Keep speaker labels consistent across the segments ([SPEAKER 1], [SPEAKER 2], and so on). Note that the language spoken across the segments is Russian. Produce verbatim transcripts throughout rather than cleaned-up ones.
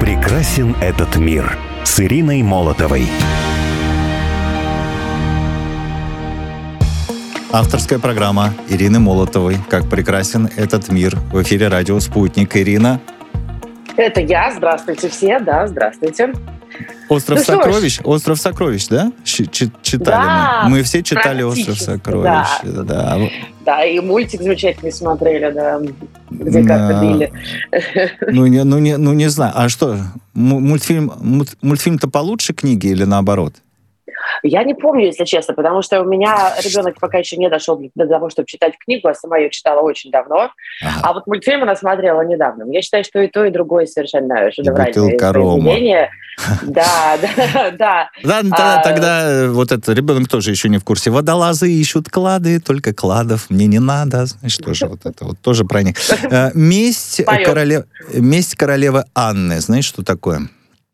[SPEAKER 1] прекрасен этот мир» с Ириной Молотовой.
[SPEAKER 2] Авторская программа Ирины Молотовой «Как прекрасен этот мир». В эфире радио «Спутник». Ирина.
[SPEAKER 3] Это я. Здравствуйте все. Да, здравствуйте.
[SPEAKER 2] «Остров
[SPEAKER 3] ну
[SPEAKER 2] сокровищ». «Остров сокровищ», да? Ч- читали
[SPEAKER 3] да,
[SPEAKER 2] мы. Мы все читали «Остров сокровищ».
[SPEAKER 3] Да.
[SPEAKER 2] Да.
[SPEAKER 3] да, и мультик замечательный смотрели, да, где как-то били.
[SPEAKER 2] Ну не, ну, не, ну, не знаю. А что, мультфильм, мультфильм-то получше книги или наоборот?
[SPEAKER 3] Я не помню, если честно, потому что у меня ребенок пока еще не дошел до того, чтобы читать книгу, а сама ее читала очень давно. Ага. А вот мультфильм она смотрела недавно. Я считаю, что и то, и другое совершенно шедевральное произведение. Да, да, да.
[SPEAKER 2] Да, тогда вот этот ребенок тоже еще не в курсе. Водолазы ищут клады, только кладов мне не надо. Значит, тоже вот это вот тоже про них. Месть королевы Анны. Знаешь, что такое?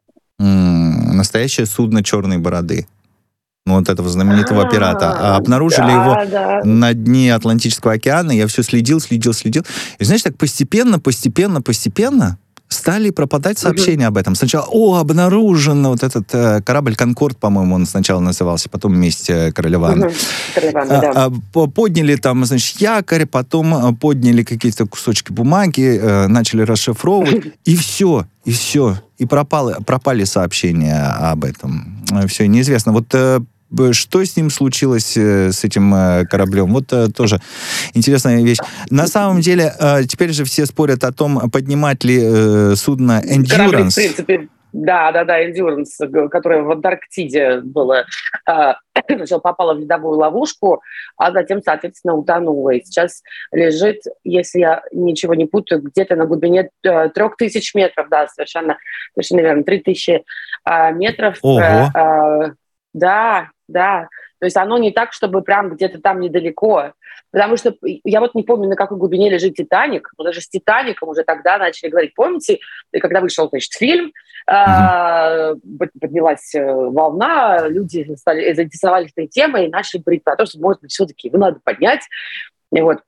[SPEAKER 2] Настоящее судно черной бороды. Ну, вот этого знаменитого
[SPEAKER 3] А-а-а,
[SPEAKER 2] пирата. А обнаружили
[SPEAKER 3] да,
[SPEAKER 2] его
[SPEAKER 3] да.
[SPEAKER 2] на дне Атлантического океана. Я все следил, следил, следил. И, знаешь, так постепенно, постепенно, постепенно стали пропадать сообщения mm-hmm. об этом. Сначала, о, обнаружен вот этот э, корабль «Конкорд», по-моему, он сначала назывался, потом «Месть королевы Анны».
[SPEAKER 3] Mm-hmm. Королева Анны, да.
[SPEAKER 2] а, а, подняли там, значит, якорь, потом подняли какие-то кусочки бумаги, э, начали расшифровывать, mm-hmm. и все, и все. И пропали, пропали сообщения об этом. Все, неизвестно. Вот э, что с ним случилось, э, с этим э, кораблем? Вот э, тоже интересная вещь. На самом деле, э, теперь же все спорят о том, поднимать ли э, судно Endurance.
[SPEAKER 3] Корабли, в принципе, да, да, да, Endurance, которое в Антарктиде было, э, сначала попало в ледовую ловушку, а затем, соответственно, утонуло. И сейчас лежит, если я ничего не путаю, где-то на глубине э, трех тысяч метров, да, совершенно, совершенно верно, три тысячи э, метров.
[SPEAKER 2] Ого.
[SPEAKER 3] Э, э, да, да. То есть оно не так, чтобы прям где-то там недалеко. Потому что я вот не помню, на какой глубине лежит «Титаник», но даже с «Титаником» уже тогда начали говорить. Помните, когда вышел, значит, фильм, mm-hmm. поднялась волна, люди стали, заинтересовались этой темой и начали говорить про то, что, может быть, все-таки его надо поднять. И вот.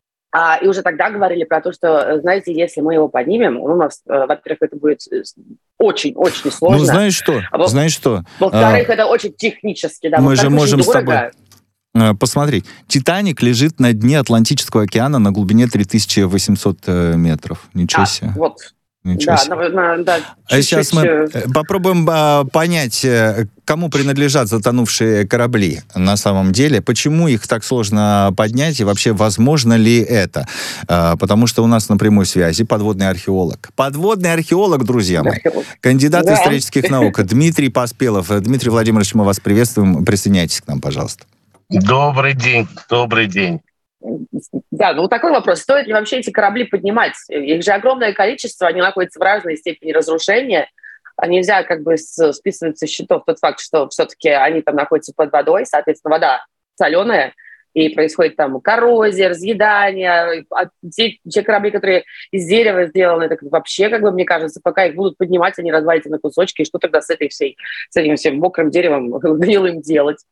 [SPEAKER 3] А, и уже тогда говорили про то, что, знаете, если мы его поднимем, он у нас, во-первых, это будет очень-очень сложно.
[SPEAKER 2] Ну, знаешь что?
[SPEAKER 3] А,
[SPEAKER 2] знаешь что?
[SPEAKER 3] Во-вторых,
[SPEAKER 2] а,
[SPEAKER 3] это очень технически. Да,
[SPEAKER 2] мы же можем с тобой
[SPEAKER 3] дорого.
[SPEAKER 2] посмотреть. «Титаник» лежит на дне Атлантического океана на глубине три тысячи восемьсот метров. Ничего
[SPEAKER 3] а,
[SPEAKER 2] себе.
[SPEAKER 3] Вот.
[SPEAKER 2] Ничего
[SPEAKER 3] да,
[SPEAKER 2] себе.
[SPEAKER 3] на, на, да,
[SPEAKER 2] а сейчас мы попробуем а, понять, кому принадлежат затонувшие корабли на самом деле, почему их так сложно поднять и вообще возможно ли это. А, потому что у нас на прямой связи подводный археолог. Подводный археолог, друзья мои. Археолог. Кандидат да. исторических наук Дмитрий Поспелов. Дмитрий Владимирович, мы вас приветствуем. Присоединяйтесь к нам, пожалуйста.
[SPEAKER 4] Добрый день, добрый день.
[SPEAKER 3] Да, ну такой вопрос. Стоит ли вообще эти корабли поднимать? Их же огромное количество, они находятся в разной степени разрушения. Нельзя как бы списывать со счетов тот факт, что все-таки они там находятся под водой, соответственно, вода соленая, и происходит там коррозия, разъедание. А те, те корабли, которые из дерева сделаны, так вообще, как бы, мне кажется, пока их будут поднимать, они развалятся на кусочки, и что тогда с этой всей, с этим всем мокрым деревом гнилым делать?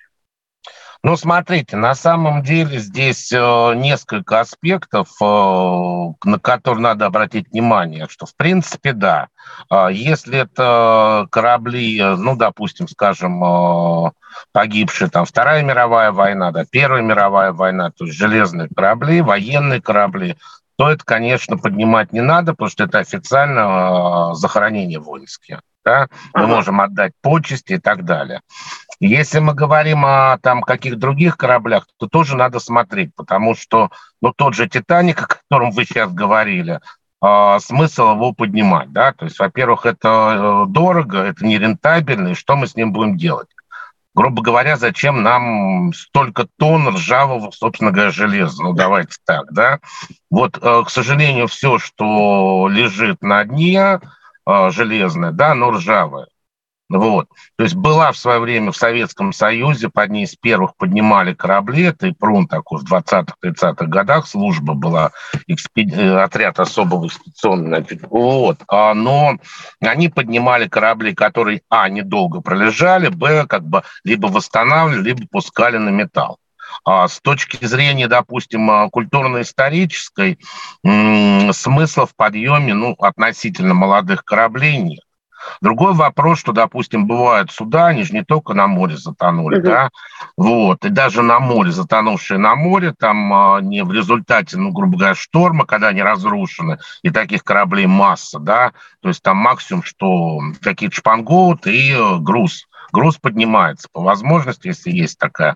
[SPEAKER 4] Ну, смотрите, на самом деле здесь э, несколько аспектов, э, на которые надо обратить внимание, что, в принципе, да, э, если это корабли, э, ну, допустим, скажем, э, погибшие, там, Вторая мировая война, да, Первая мировая война, то есть железные корабли, военные корабли, то это, конечно, поднимать не надо, потому что это официально э, захоронения воинские. Да? Мы ага. можем отдать почести и так далее. Если мы говорим о там, каких других кораблях, то тоже надо смотреть, потому что ну, тот же «Титаник», о котором вы сейчас говорили, э, смысл его поднимать. Да? То есть, во-первых, это э, дорого, это нерентабельно, и что мы с ним будем делать? Грубо говоря, зачем нам столько тонн ржавого, собственно говоря, железа? Ну, давайте так, да? Вот, э, к сожалению, все, что лежит на дне, э, железное, да, оно ржавое. Вот. То есть была в свое время в Советском Союзе, под ней из первых поднимали корабли, это ИПРУН такой в двадцатых-тридцатых годах, служба была, экспеди... отряд особого экспедиционного, вот. А, но они поднимали корабли, которые, а, недолго пролежали, б, как бы либо восстанавливали, либо пускали на металл. С точки зрения, допустим, культурно-исторической, смысла в подъеме, ну, относительно молодых кораблей нет. Другой вопрос, что, допустим, бывают суда, они же не только на море затонули, угу. да, вот, и даже на море, затонувшие на море, там а, не в результате, ну, грубо говоря, шторма, когда они разрушены, и таких кораблей масса, да, то есть там максимум, что какие-то шпангоуты и груз, груз поднимается, по возможности, если есть такая,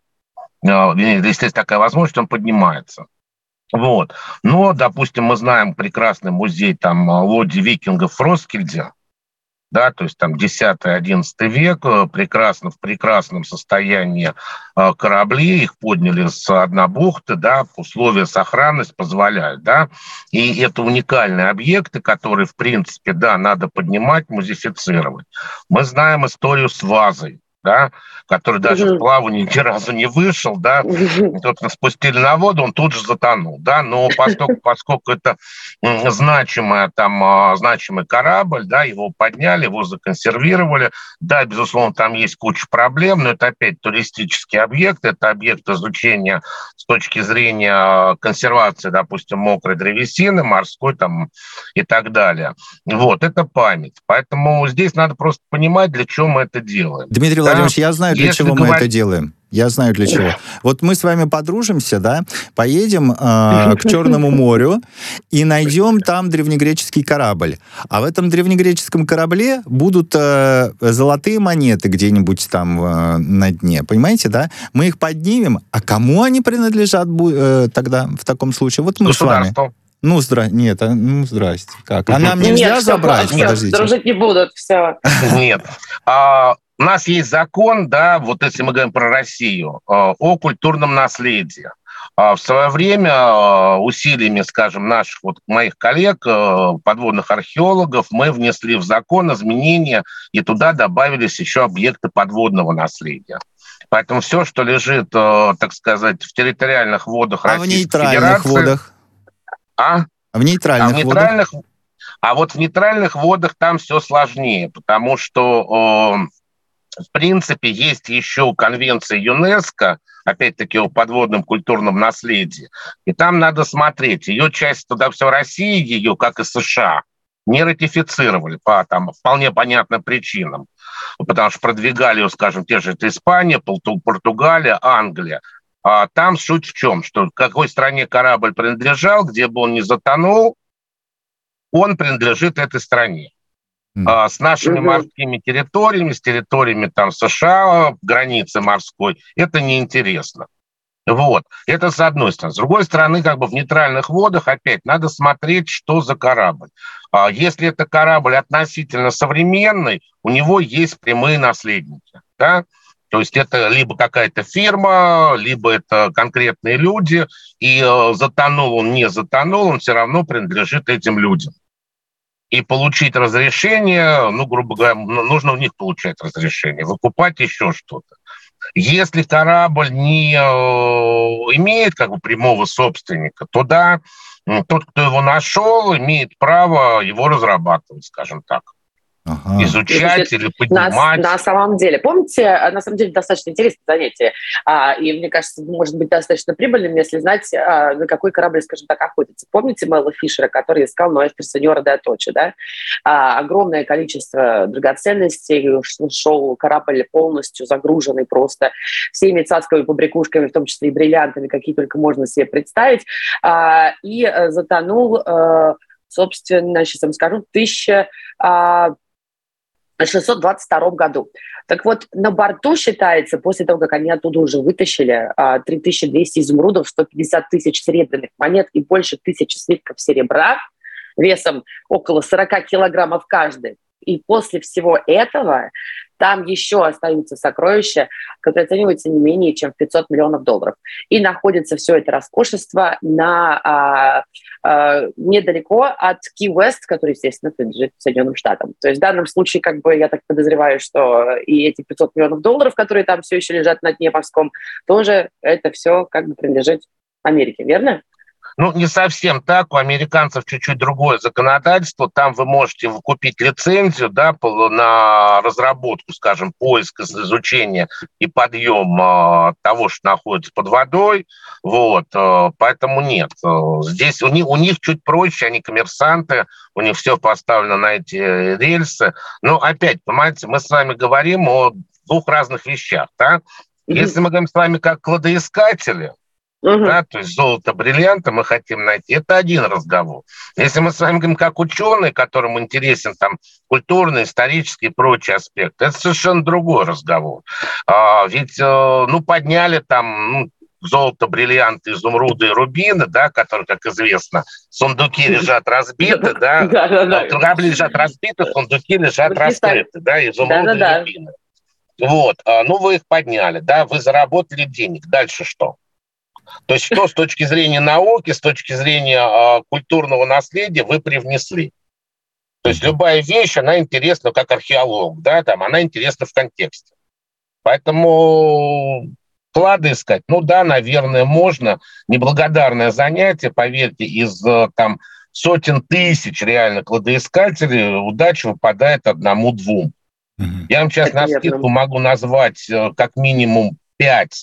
[SPEAKER 4] если есть такая возможность, он поднимается. Вот, но, допустим, мы знаем прекрасный музей там лодий викингов в Роскильде, да, то есть там десятый-одиннадцатый век, прекрасно, в прекрасном состоянии корабли, их подняли с дна бухты, да, условия сохранности позволяют, да, и это уникальные объекты, которые, в принципе, да, надо поднимать, музифицировать. Мы знаем историю с вазой, да, который даже mm-hmm. в плавание ни разу не вышел, да, mm-hmm. тут спустили на воду, он тут же затонул, да, но поскольку, поскольку это значимый, там, значимый корабль, да, его подняли, его законсервировали, да, безусловно, там есть куча проблем, но это опять туристический объект, это объект изучения с точки зрения консервации, допустим, мокрой древесины, морской там и так далее. Вот, это память. Поэтому здесь надо просто понимать, для чего мы это делаем.
[SPEAKER 2] Дмитрий Владимирович, я знаю, для Если чего говорить... мы это делаем. Я знаю, для чего. Вот мы с вами подружимся, да, поедем э, к Черному морю и найдем там древнегреческий корабль. А в этом древнегреческом корабле будут э, золотые монеты где-нибудь там э, на дне. Понимаете, да? Мы их поднимем. А кому они принадлежат э, тогда в таком случае? Вот мы с вами. Ну, здра... Нет, а... ну, здрасте. Как? А нам нельзя Нет, забрать?
[SPEAKER 3] Нет, подождите. Дружить не будут, все.
[SPEAKER 4] Нет. А... У нас есть закон, да, вот если мы говорим про Россию, о культурном наследии. В свое время усилиями, скажем, наших вот моих коллег, подводных археологов, мы внесли в закон изменения, и туда добавились еще объекты подводного наследия. Поэтому все, что лежит, так сказать, в территориальных водах
[SPEAKER 2] а
[SPEAKER 4] Российской
[SPEAKER 2] в нейтральных
[SPEAKER 4] Федерации...
[SPEAKER 2] водах?
[SPEAKER 4] А?
[SPEAKER 2] А в нейтральных,
[SPEAKER 4] а в нейтральных
[SPEAKER 2] водах?
[SPEAKER 4] А вот в нейтральных водах там все сложнее, потому что... В принципе, есть еще конвенция ЮНЕСКО, опять-таки о подводном культурном наследии, и там надо смотреть. Ее часть туда все в России, ее, как и США, не ратифицировали по там, вполне понятным причинам, потому что продвигали ее, скажем, те же это Испания, Португалия, Англия. А там суть в чем, что к какой стране корабль принадлежал, где бы он ни затонул, он принадлежит этой стране. Mm. С нашими mm-hmm. морскими территориями, с территориями там США, границы морской, это неинтересно. Вот. Это с одной стороны. С другой стороны, как бы в нейтральных водах опять надо смотреть, что за корабль. Если это корабль относительно современный, у него есть прямые наследники. Да? То есть это либо какая-то фирма, либо это конкретные люди, и затонул он, не затонул, он все равно принадлежит этим людям. И получить разрешение, ну, грубо говоря, нужно у них получать разрешение, выкупать еще что-то. Если корабль не э, имеет как бы прямого собственника, то да, тот, кто его нашел, имеет право его разрабатывать, скажем так. Ага. Изучать или поднимать.
[SPEAKER 3] На, на самом деле, помните, на самом деле достаточно интересное занятие, а, и мне кажется, может быть достаточно прибыльным, если знать, а, на какой корабль, скажем так, охотится. Помните Мэла Фишера, который искал Ноэстро Сеньора де Аточи, да? А, огромное количество драгоценностей, шел корабль полностью загруженный просто всеми цацковыми побрякушками, в том числе и бриллиантами, какие только можно себе представить, а, и а, затонул, а, собственно, сейчас вам скажу, тысяча... А, в шестьсот двадцать втором году. Так вот, на борту считается, после того, как они оттуда уже вытащили три тысячи двести изумрудов, сто пятьдесят тысяч серебряных монет и больше тысячи слитков серебра весом около сорок килограммов каждый. И после всего этого там еще остаются сокровища, которые оцениваются не менее чем в пятьсот миллионов долларов. И находится все это роскошество на, а, а, недалеко от Ки-Уэст, который, естественно, принадлежит Соединенным Штатам. То есть в данном случае, как бы, я так подозреваю, что и эти пятьсот миллионов долларов, которые там все еще лежат на дне морском, тоже это все как бы принадлежит Америке, верно?
[SPEAKER 4] Ну, не совсем так. У американцев чуть-чуть другое законодательство. Там вы можете купить лицензию, да, на разработку, скажем, поиск, изучение и подъем э, того, что находится под водой. Вот. Э, поэтому нет. Здесь у них, у них чуть проще, они коммерсанты, у них все поставлено на эти рельсы. Но опять, понимаете, мы с вами говорим о двух разных вещах. Да? Mm-hmm. Если мы говорим с вами как кладоискатели, Uh-huh. да, то есть золото, бриллианты мы хотим найти, это один разговор. Если мы с вами говорим как ученые, которым интересен там культурный, исторический и прочий аспект, это совершенно другой разговор. А, ведь, ну, подняли там ну, золото, бриллианты, изумруды и рубины, да, которые, как известно, сундуки лежат разбиты, да, корабли лежат разбиты, сундуки лежат раскрыты, да, изумруды и рубины. Вот, ну, вы их подняли, да, вы заработали денег, дальше что? То есть что с точки зрения науки, с точки зрения э, культурного наследия вы привнесли? То есть любая вещь, она интересна как археолог, да, там, она интересна в контексте. Поэтому клады искать, ну да, наверное, можно. Неблагодарное занятие, поверьте, из там, сотен тысяч реально кладоискателей удача выпадает одному-двум. Mm-hmm. Я вам сейчас на скидку могу назвать как минимум пять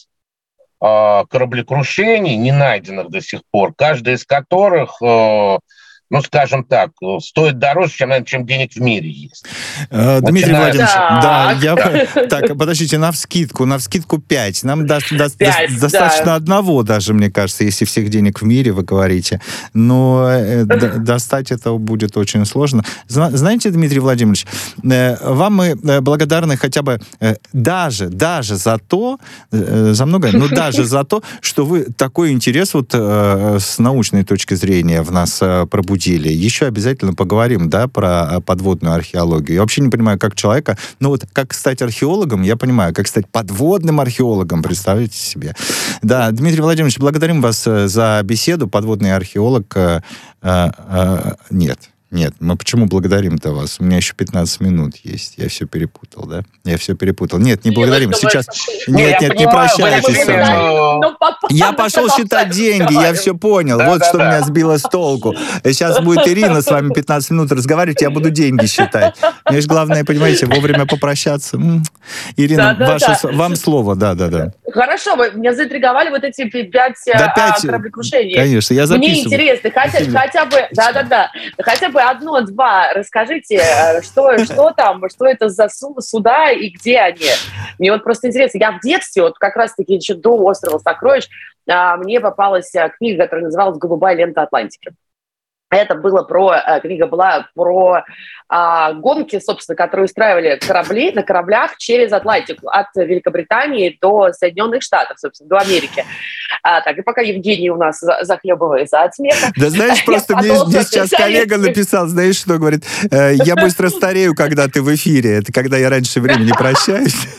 [SPEAKER 4] кораблекрушений, не найденных до сих пор, каждый из которых, ну, скажем так, стоит дороже, чем, чем денег в мире есть.
[SPEAKER 2] Дмитрий Начиная... Владимирович, да, я... Так, подождите, навскидку, навскидку пять. Нам даст, даст, пять, даст, да. достаточно одного даже, мне кажется, если всех денег в мире, вы говорите. Но э, достать это будет очень сложно. Знаете, Дмитрий Владимирович, э, вам мы благодарны хотя бы э, даже, даже за то, э, за многое, но даже за то, что вы такой интерес вот э, с научной точки зрения в нас э, пробудили. Еще обязательно поговорим, да, про подводную археологию. Я вообще не понимаю, как человека, ну вот как стать археологом, я понимаю, как стать подводным археологом, представьте себе. Да, Дмитрий Владимирович, благодарим вас за беседу. Подводный археолог... Э, э, нет. Нет, мы почему благодарим-то вас? У меня еще пятнадцать минут есть. Я все перепутал, да? Я все перепутал. Нет, не благодарим. Сейчас... Нет, нет, не прощайтесь со мной. Я пошел считать деньги, я все понял. Вот что меня сбило с толку. Сейчас будет Ирина с вами пятнадцать минут разговаривать, я буду деньги считать. Мне же главное, понимаете, вовремя попрощаться. Ирина, ваше, вам слово, да-да-да.
[SPEAKER 3] Хорошо, вы меня заинтриговали вот эти пять кораблекрушений.
[SPEAKER 2] Конечно, я записываю.
[SPEAKER 3] Мне интересно, хотя бы... Да-да-да. Хотя бы одно-два расскажите, что, что там, что это за суда и где они. Мне вот просто интересно. Я в детстве, вот как раз-таки еще до «Острова сокровищ», мне попалась книга, которая называлась «Голубая лента Атлантики». Это было про, книга была про а, гонки, собственно, которые устраивали корабли на кораблях через Атлантику, от Великобритании до Соединенных Штатов, собственно, до Америки. А, так, и пока Евгений у нас захлебывается от смеха.
[SPEAKER 2] Да знаешь, просто мне, мне сейчас коллега написал, знаешь что, говорит, э, я быстро старею, когда ты в эфире, это когда я раньше времени прощаюсь.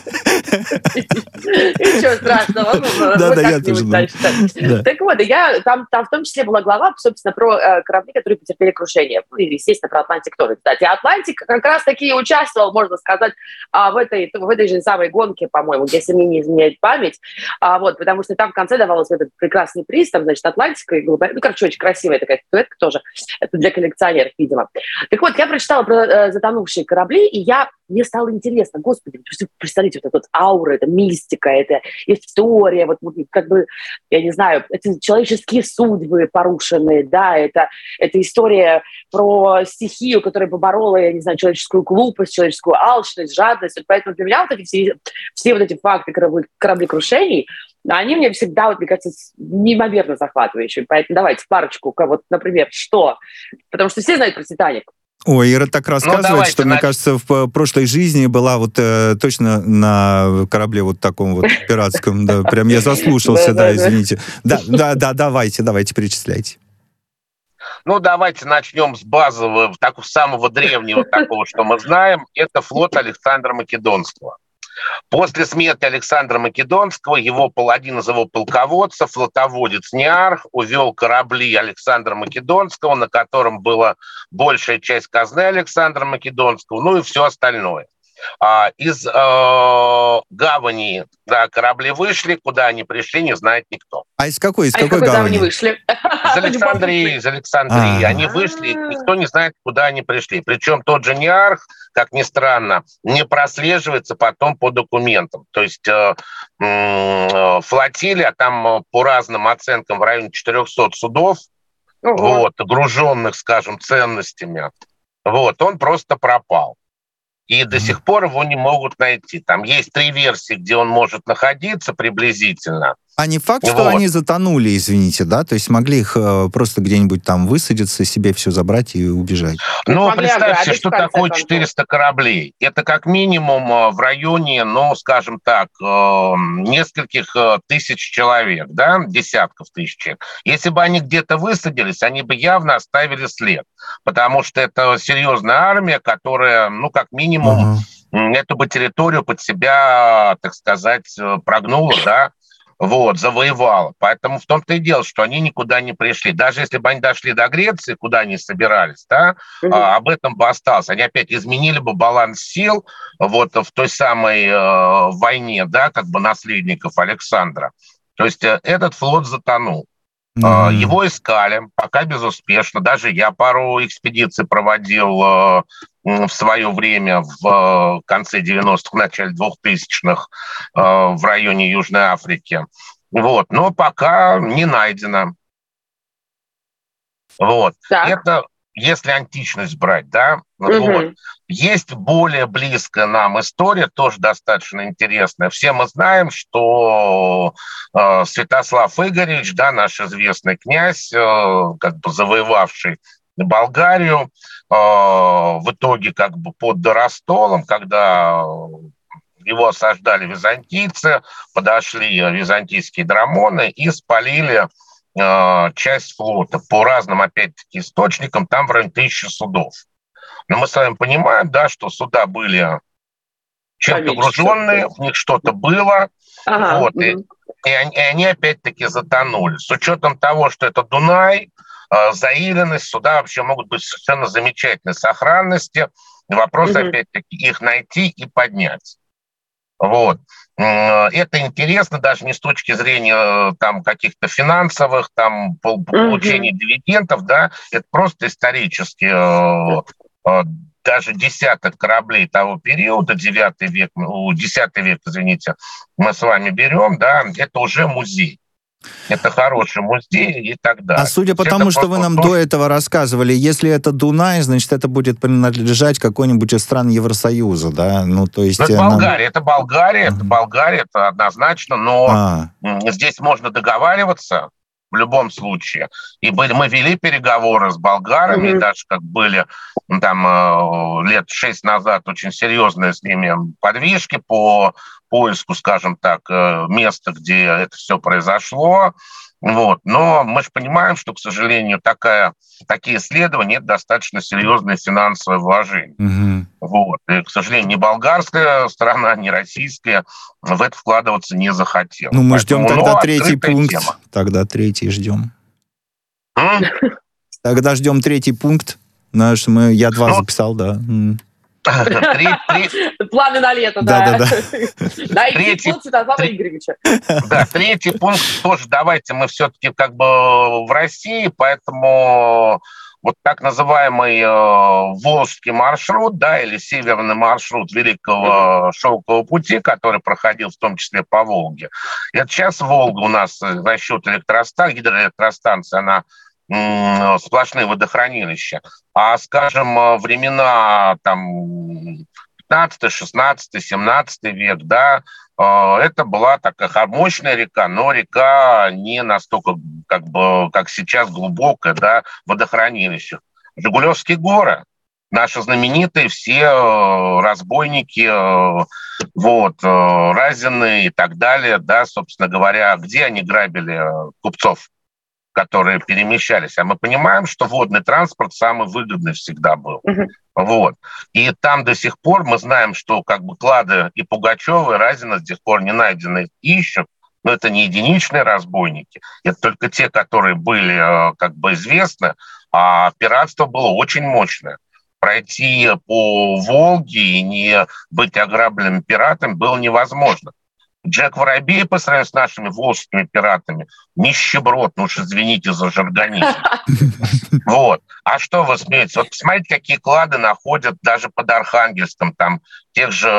[SPEAKER 3] Ничего страшного.
[SPEAKER 2] Да, да, я тоже.
[SPEAKER 3] Так вот, я там в том числе была глава, собственно, про корабли, которые потерпели крушение. Ну, и, естественно, про Атлантик тоже, кстати. Атлантик как раз-таки участвовал, можно сказать, в этой, в этой же самой гонке, по-моему, если мне не изменяет память. А, вот, потому что там в конце давался этот прекрасный приз, там, значит, Атлантика и голубая. Ну, короче, очень красивая такая статуэтка тоже. Это для коллекционеров, видимо. Так вот, я прочитала про э, затонувшие корабли, и я, мне стало интересно, господи, представляете, вот эта вот аура, это мистика, это история, вот, вот как бы, я не знаю, это человеческие судьбы порушенные, да, это Это история про стихию, которая поборола, я не знаю, человеческую глупость, человеческую алчность, жадность. Поэтому для меня вот эти все, все вот эти факты корабли, кораблекрушений, они мне всегда, вот, мне кажется, неимоверно захватывающие. Поэтому давайте парочку, вот, например, что? Потому что все знают про «Титаник».
[SPEAKER 2] Ой, Ира так рассказывает, ну, давайте, что, на... мне кажется, в прошлой жизни была вот э, точно на корабле вот таком вот пиратском, да, прям я заслушался, да, извините. Да, да, да, давайте, давайте, перечисляйте.
[SPEAKER 4] Ну, давайте начнем с базового, такого самого древнего такого, что мы знаем. Это флот Александра Македонского. После смерти Александра Македонского его один из его полководцев, флотоводец Неарх, увел корабли Александра Македонского, на котором была большая часть казны Александра Македонского, ну и все остальное. А, из э, гавани, да, корабли вышли, куда они пришли, не знает никто.
[SPEAKER 2] А из какой, из
[SPEAKER 3] А из
[SPEAKER 2] какой
[SPEAKER 3] какой
[SPEAKER 2] гавани?
[SPEAKER 3] гавани вышли?
[SPEAKER 4] Из Александрии, из Александрии.
[SPEAKER 2] А.
[SPEAKER 4] Они вышли, никто не знает, куда они пришли. Причем тот же Неарх, как ни странно, не прослеживается потом по документам. То есть э, э, флотилия, там э, по разным оценкам в районе четырехсот судов, вот, груженных, скажем, ценностями, вот, он просто пропал. И до сих пор его не могут найти. Там есть три версии, где он может находиться приблизительно.
[SPEAKER 2] А не факт, что
[SPEAKER 4] вот.
[SPEAKER 2] они затонули, извините, да? То есть могли их э, просто где-нибудь там высадиться, себе все забрать и убежать?
[SPEAKER 4] Ну, представьте, что такое четыреста кораблей. Это как минимум в районе, ну, скажем так, нескольких тысяч человек, да, десятков тысяч человек. Если бы они где-то высадились, они бы явно оставили след, потому что это серьезная армия, которая, ну, как минимум, uh-huh. эту бы территорию под себя, так сказать, прогнула, да, вот, завоевала. Поэтому в том-то и дело, что они никуда не пришли. Даже если бы они дошли до Греции, куда они собирались, да, mm-hmm. а, об этом бы осталось. Они опять изменили бы баланс сил вот в той самой э, войне, да, как бы наследников Александра. То есть э, этот флот затонул. Mm-hmm. Э, его искали, пока безуспешно. Даже я пару экспедиций проводил э, в свое время в конце девяностых, начале двухтысячных в районе Южной Африки. Вот. Но пока не найдено. Вот. Это если античность брать, да? Угу. Вот. Есть более близкая нам история, тоже достаточно интересная. Все мы знаем, что э, Святослав Игоревич, да, наш известный князь, э, как бы завоевавший Болгарию, э, в итоге как бы под Доростолом, когда его осаждали византийцы, подошли византийские драмоны и спалили э, часть флота. По разным, опять-таки, источникам, там в районе тысячи судов. Но мы с вами понимаем, да, что суда были чем-то груженные, в них что-то было, ага, вот, угу. и, и, они, и они опять-таки затонули. С учетом того, что это Дунай, заиленность, суда вообще могут быть совершенно замечательной сохранности. Вопрос, угу. опять-таки, их найти и поднять. Вот. Это интересно даже не с точки зрения там, каких-то финансовых, там, получения угу. дивидендов, да, это просто исторически даже десяток кораблей того периода, девятый век, десятый век, извините, мы с вами берем, да, это уже музей. Это хороший музей и так далее.
[SPEAKER 2] А судя по тому, что вы нам тоже... до этого рассказывали, если это Дунай, значит, это будет принадлежать какой-нибудь из стран Евросоюза, да? Ну, то есть...
[SPEAKER 4] Это Болгария, это Болгария, это Болгария, это однозначно, но а. здесь можно договариваться в любом случае. И были, мы вели переговоры с болгарами, mm-hmm. даже как были там лет шесть назад очень серьезные с ними подвижки по поиску, скажем так, места, где это все произошло. Вот. Но мы же понимаем, что, к сожалению, такая, такие исследования – это достаточно серьезное финансовое вложение. Mm-hmm. Вот. И, к сожалению, ни болгарская сторона, ни российская в это вкладываться не захотела.
[SPEAKER 2] Ну, мы Поэтому, ждем тогда ну, третий пункт. Тема. Тогда третий ждем. Mm? Тогда ждем третий пункт. Знаешь, мы, я два ну, записал, да. Mm.
[SPEAKER 3] Три, три... Планы на лето, да.
[SPEAKER 2] Да, да,
[SPEAKER 3] да. Третий пункт Святослава Игоревича.
[SPEAKER 4] Да, третий пункт тоже давайте мы все-таки как бы в России, поэтому вот так называемый э, Волжский маршрут, да, или северный маршрут Великого Шелкового пути, который проходил в том числе по Волге. Это сейчас Волга у нас за счет электростанции, гидроэлектростанции, она сплошные водохранилища. А, скажем, времена там пятнадцатый, шестнадцатый, семнадцатый век, да, это была такая мощная река, но река не настолько, как бы, как сейчас, глубокая, да, водохранилище. Жигулевские горы, наши знаменитые все разбойники, вот, Разины и так далее, да, собственно говоря, где они грабили купцов, которые перемещались. А мы понимаем, что водный транспорт самый выгодный всегда был. Uh-huh. Вот. И там до сих пор мы знаем, что как бы клады и Пугачева, и Разина до сих пор не найдены, ищут. Но это не единичные разбойники. Это только те, которые были как бы известны. А пиратство было очень мощное. пройти по Волге и не быть ограбленным пиратами было невозможно. Джек Воробей по сравнению с нашими волжскими пиратами нищеброд, ну уж извините за жаргонизм. Вот. А что вы смеетесь? Вот посмотрите, какие клады находят даже под Архангельском, там тех же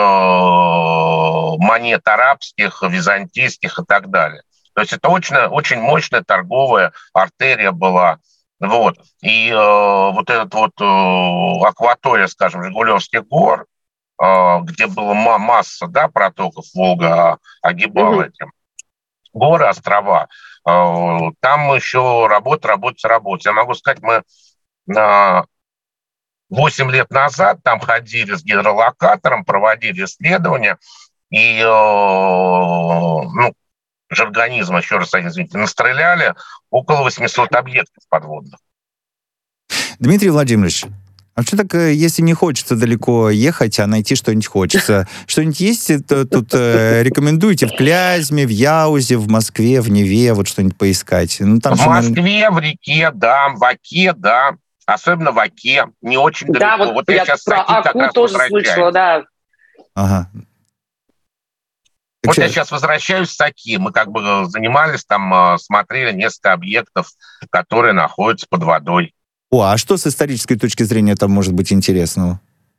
[SPEAKER 4] монет арабских, византийских и так далее. То есть это очень, очень мощная торговая артерия была. Вот. И э, вот эта вот э, акватория, скажем, Жигулевских гор, где была масса, да, протоков, Волга огибала mm-hmm. эти горы, острова. Там еще работа, работа, работа. Я могу сказать, мы восемь лет назад там ходили с гидролокатором, проводили исследования, и, ну, жаргонизм, еще раз, извините, настреляли около восемьсот объектов подводных.
[SPEAKER 2] Дмитрий Владимирович, а что так, если не хочется далеко ехать, а найти что-нибудь хочется? Что-нибудь есть тут, рекомендуете в Клязьме, в Яузе, в Москве, в Неве, вот что-нибудь поискать? Ну, там
[SPEAKER 4] в Москве, наверное... в реке, да, в Оке, да. Особенно в Оке, не очень далеко.
[SPEAKER 3] Да, вот, вот я, я сейчас про Оку тоже слышала, да.
[SPEAKER 2] Ага.
[SPEAKER 4] Вот я сейчас возвращаюсь с Оки. Мы как бы занимались там, смотрели несколько объектов, которые находятся под водой.
[SPEAKER 2] О, а что с исторической точки зрения там может быть интересного?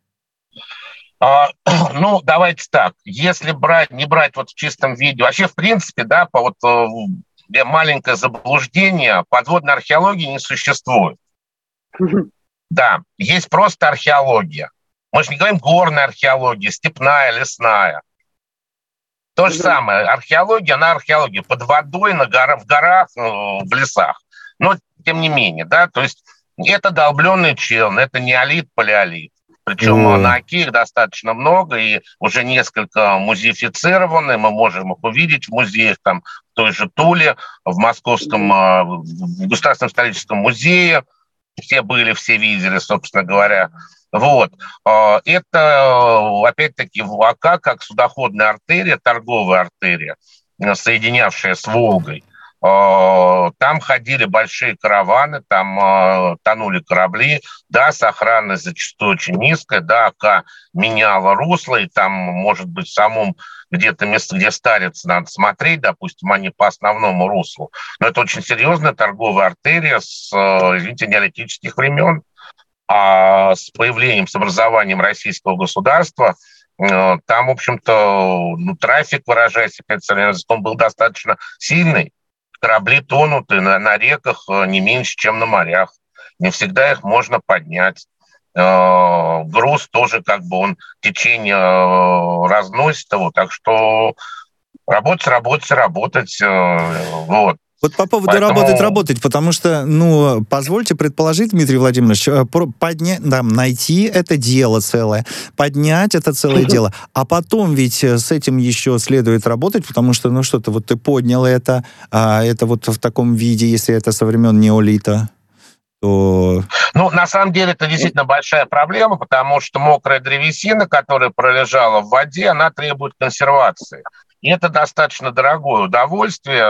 [SPEAKER 4] А, ну, давайте так. Если брать, не брать вот в чистом виде, вообще, в принципе, да, по вот маленькое заблуждение, подводной археологии не существует. Да, есть просто археология. Мы же не говорим горная археология, степная, лесная. То же самое. Археология, она археология. Под водой, на гора, в горах, в лесах. Но, тем не менее, да, то есть это долбленный челн, это неолит, палеолит. Причем mm. на Оке их достаточно много, и уже несколько музеифицированы. Мы можем их увидеть в музеях, там, в той же Туле, в Московском mm. в Государственном историческом музее. Все были, все видели, собственно говоря. Вот. Это, опять-таки, Ока как судоходная артерия, торговая артерия, соединявшая с Волгой. Там ходили большие караваны, там тонули корабли. Да, сохранность зачастую очень низкая. Да, Ока меняла русло, и там, может быть, в самом где-то место, где Старец, надо смотреть, допустим, а не по основному руслу. Но это очень серьезная торговая артерия с, извините, неолитических времен. А с появлением, с образованием российского государства там, в общем-то, ну, трафик, выражаясь опять языком, был достаточно сильный. Корабли тонуты на, на реках не меньше, чем на морях. Не всегда их можно поднять. Э, груз тоже как бы он течение э, разносит его. Так что работать, работать, работать. Э, вот.
[SPEAKER 2] Вот по поводу
[SPEAKER 4] Поэтому...
[SPEAKER 2] работать, работать, потому что, ну, позвольте предположить, Дмитрий Владимирович, поднять, да, найти это дело целое, поднять это целое дело, а потом ведь с этим еще следует работать, потому что, ну, что-то вот ты поднял это, а это вот в таком виде, если это со времен неолита, то...
[SPEAKER 4] Ну, на самом деле, это действительно большая проблема, потому что мокрая древесина, которая пролежала в воде, она требует консервации. И это достаточно дорогое удовольствие,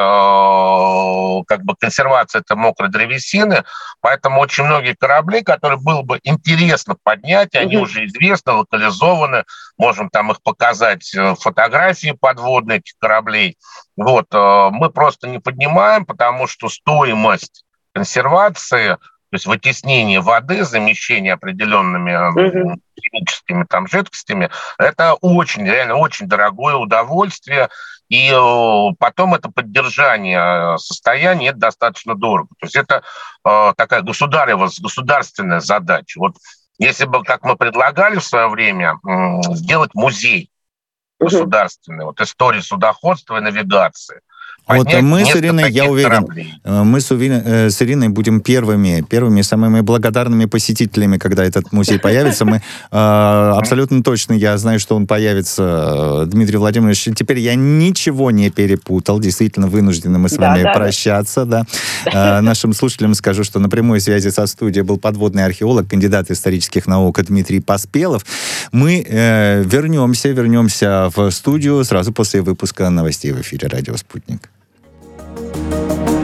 [SPEAKER 4] как бы консервация этой мокрой древесины, поэтому очень многие корабли, которые было бы интересно поднять, они mm-hmm. уже известны, локализованы, можем там их показать, фотографии подводные этих кораблей. Вот, мы просто не поднимаем, потому что стоимость консервации, то есть вытеснение воды, замещение определенными mm-hmm. химическими там жидкостями, это очень, реально очень дорогое удовольствие. И потом это поддержание состояния, это достаточно дорого. То есть это э, такая государева, государственная задача. Вот если бы, как мы предлагали в свое время, э, сделать музей mm-hmm. государственный, вот истории судоходства и навигации,
[SPEAKER 2] вот мы с Ириной, я уверен, кораблей. мы с, уверен, с Ириной будем первыми, первыми самыми благодарными посетителями, когда этот музей появится. Мы э, абсолютно точно, я знаю, что он появится, Дмитрий Владимирович. Теперь я ничего не перепутал, действительно вынуждены мы с да, вами да, прощаться. Да. Да. Э, нашим слушателям скажу, что на прямой связи со студией был подводный археолог, кандидат исторических наук Дмитрий Поспелов. Мы э, вернемся, вернемся в студию сразу после выпуска новостей в эфире «Радио Спутник».